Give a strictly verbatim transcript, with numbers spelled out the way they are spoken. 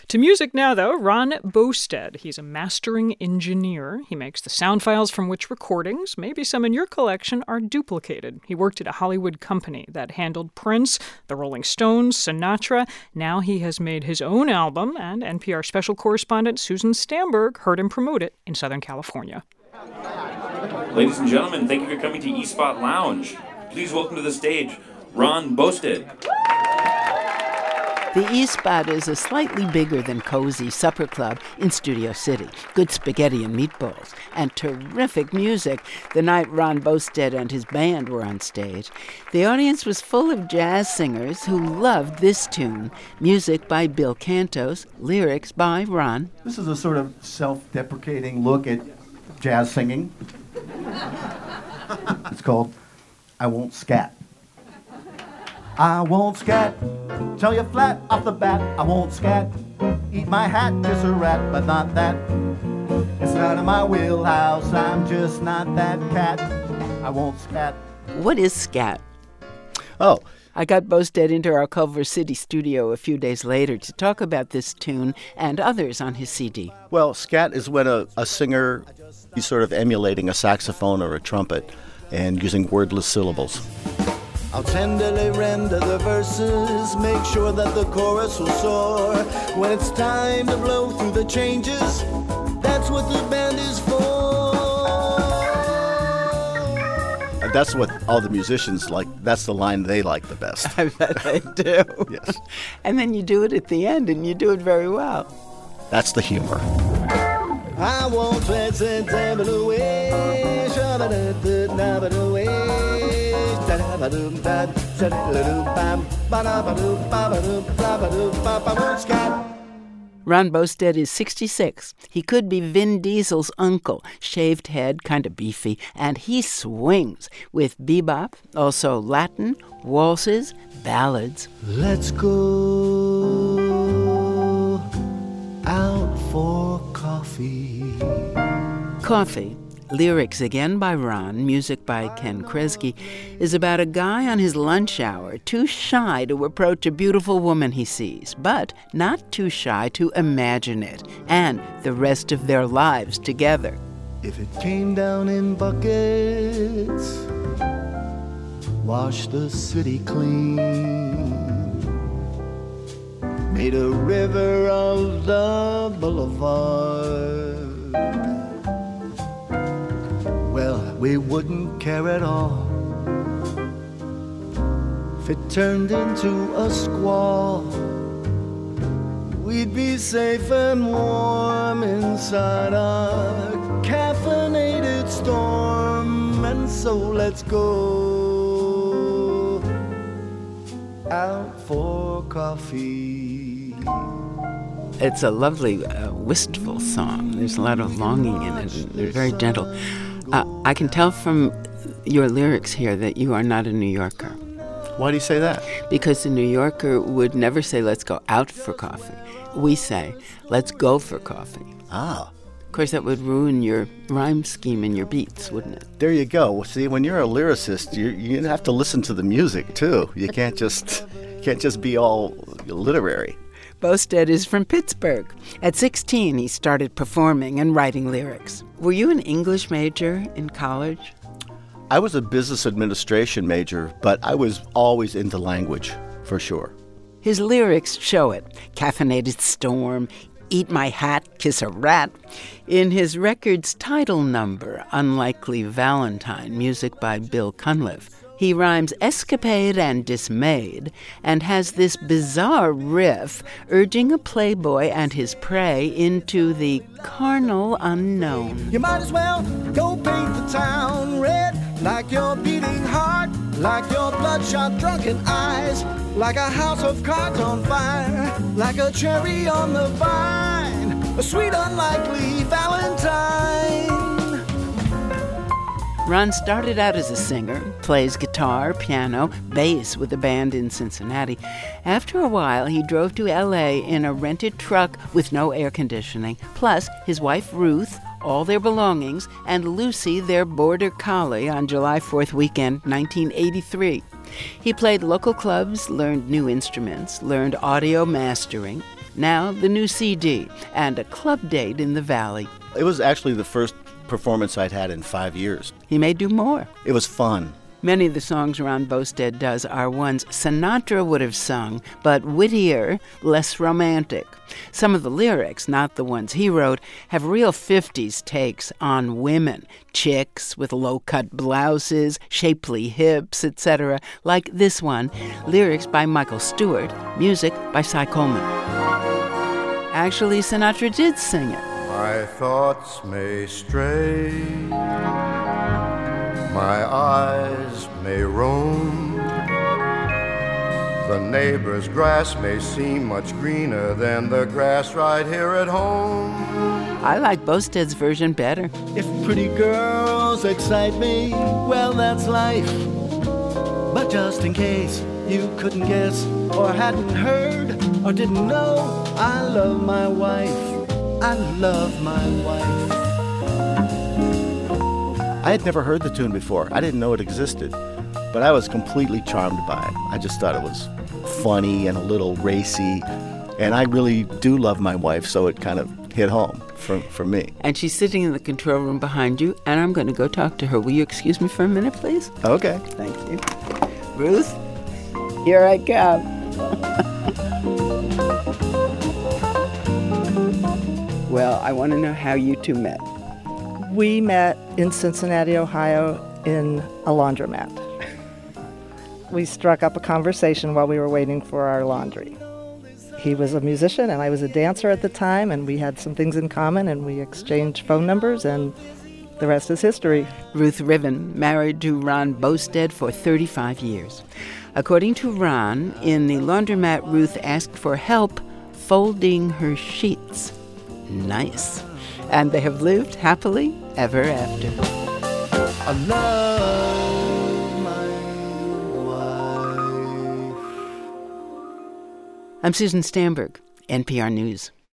To music now, though, Ron Boustead. He's a mastering engineer. He makes the sound files from which recordings, maybe some in your collection, are duplicated. He worked at a Hollywood company that handled Prince, the Rolling Stones, Sinatra. Now he has made his own album, and N P R special correspondent Susan Stamberg heard him promote it in Southern California. Ladies and gentlemen, thank you for coming to E-Spot Lounge. Please welcome to the stage, Ron Boustead. The E-Spot is a slightly bigger than cozy supper club in Studio City. Good spaghetti and meatballs, and terrific music the night Ron Boustead and his band were on stage. The audience was full of jazz singers who loved this tune, music by Bill Cantos, lyrics by Ron. This is a sort of self-deprecating look at jazz singing. It's called I Won't Scat. I won't scat, tell you flat off the bat, I won't scat. Eat my hat, kiss a rat, but not that. It's not in my wheelhouse, I'm just not that cat. I won't scat. What is scat? Oh. I got Boustead into our Culver City studio a few days later to talk about this tune and others on his C D. Well, scat is when a, a singer is sort of emulating a saxophone or a trumpet and using wordless syllables. I'll tenderly render the verses, make sure that the chorus will soar. When it's time to blow through the changes, that's what the band is for. And that's what all the musicians like. That's the line they like the best. I bet they do. Yes. And then you do it at the end, and you do it very well. That's the humor. I won't let it away, away. Ron Boustead is sixty-six. He could be Vin Diesel's uncle, shaved head, kind of beefy, and he swings with bebop, also Latin, waltzes, ballads. Let's go out for coffee. Coffee. Lyrics again by Ron, music by Ken Kresge, is about a guy on his lunch hour too shy to approach a beautiful woman he sees, but not too shy to imagine it and the rest of their lives together. If it came down in buckets, wash the city clean, made a river of the boulevard. Well, we wouldn't care at all if it turned into a squall. We'd be safe and warm inside our caffeinated storm. And so let's go out for coffee. It's a lovely, uh, wistful song. There's a lot of longing in it. They're very gentle. Uh, I can tell from your lyrics here that you are not a New Yorker. Why do you say that? Because the New Yorker would never say, let's go out for coffee. We say, let's go for coffee. Ah. Of course, that would ruin your rhyme scheme and your beats, wouldn't it? There you go. See, when you're a lyricist, you you have to listen to the music, too. You can't just, can't just be all literary. Boustead is from Pittsburgh. At sixteen, he started performing and writing lyrics. Were you an English major in college? I was a business administration major, but I was always into language, for sure. His lyrics show it. Caffeinated storm, eat my hat, kiss a rat. In his record's title number, Unlikely Valentine, music by Bill Cunliffe, he rhymes escapade and dismayed and has this bizarre riff urging a playboy and his prey into the carnal unknown. You might as well go paint the town red, like your beating heart, like your bloodshot drunken eyes, like a house of cards on fire, like a cherry on the vine, a sweet unlikely Valentine. Ron started out as a singer, plays guitar, piano, bass with a band in Cincinnati. After a while, he drove to L A in a rented truck with no air conditioning, plus his wife Ruth, all their belongings, and Lucy, their border collie, on July fourth weekend, nineteen eighty-three. He played local clubs, learned new instruments, learned audio mastering. Now the new C D and a club date in the Valley. It was actually the first performance I'd had in five years. He may do more. It was fun. Many of the songs Ron Bostead does are ones Sinatra would have sung, but wittier, less romantic. Some of the lyrics, not the ones he wrote, have real fifties takes on women. Chicks with low-cut blouses, shapely hips, et cetera, like this one. Lyrics by Michael Stewart, music by Cy Coleman. Actually, Sinatra did sing it. My thoughts may stray, my eyes may roam, the neighbor's grass may seem much greener than the grass right here at home. I like Bostead's version better. If pretty girls excite me, well, that's life. But just in case you couldn't guess or hadn't heard or didn't know, I love my wife. I love my wife. I had never heard the tune before. I didn't know it existed. But I was completely charmed by it. I just thought it was funny and a little racy. And I really do love my wife, so it kind of hit home for, for me. And she's sitting in the control room behind you, and I'm going to go talk to her. Will you excuse me for a minute, please? Okay. Thank you. Ruth, here I come. Well, I want to know how you two met. We met in Cincinnati, Ohio, in a laundromat. We struck up a conversation while we were waiting for our laundry. He was a musician and I was a dancer at the time, and we had some things in common, and we exchanged phone numbers, and the rest is history. Ruth Riven, married to Ron Bostead for thirty-five years. According to Ron, in the laundromat, Ruth asked for help folding her sheets. Nice. And they have lived happily ever after. I love my wife. I'm Susan Stamberg, N P R News.